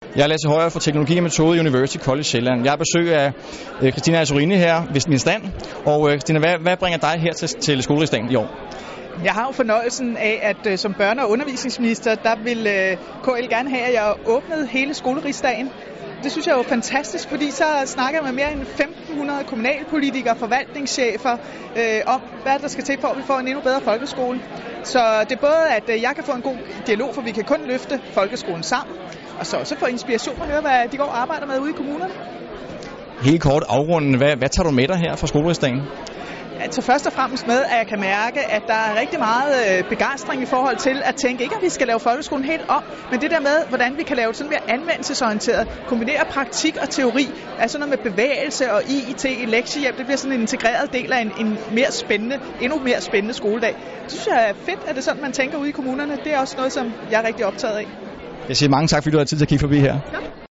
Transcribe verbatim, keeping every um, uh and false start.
Jeg er Lasse Højer fra Teknologi og Metode University College Sjælland. Jeg har besøg af øh, Christina Azurini her ved min stand. Og øh, Christina, hvad, hvad bringer dig her til, til skolerigsdagen i år? Jeg har jo fornøjelsen af, at øh, som børne- og undervisningsminister, der vil øh, K L gerne have, at jeg åbnede hele skolerigsdagen. Det synes jeg er jo fantastisk, fordi så snakker jeg med mere end femten hundrede kommunalpolitikere, forvaltningschefer øh, om, hvad der skal til for, at vi får en endnu bedre folkeskole. Så det er både, at øh, jeg kan få en god dialog, for vi kan kun løfte folkeskolen sammen, og så også få inspiration og høre, hvad de går og arbejder med ude i kommunerne. Helt kort afrundende, hvad, hvad tager du med dig her fra skolerigsdagen? Altså først og fremmest med, at jeg kan mærke, at der er rigtig meget begejstring i forhold til at tænke, ikke at vi skal lave folkeskolen helt om, men det der med, hvordan vi kan lave det sådan mere anvendelsesorienteret, kombinere praktik og teori, altså noget med bevægelse og I T, lektiehjælp, det bliver sådan en integreret del af en, en mere spændende, endnu mere spændende skoledag. Det synes jeg er fedt, at det er sådan, man tænker ude i kommunerne. Det er også noget, som jeg er rigtig optaget af. Jeg siger mange tak, fordi du har tid til at kigge forbi her. Ja.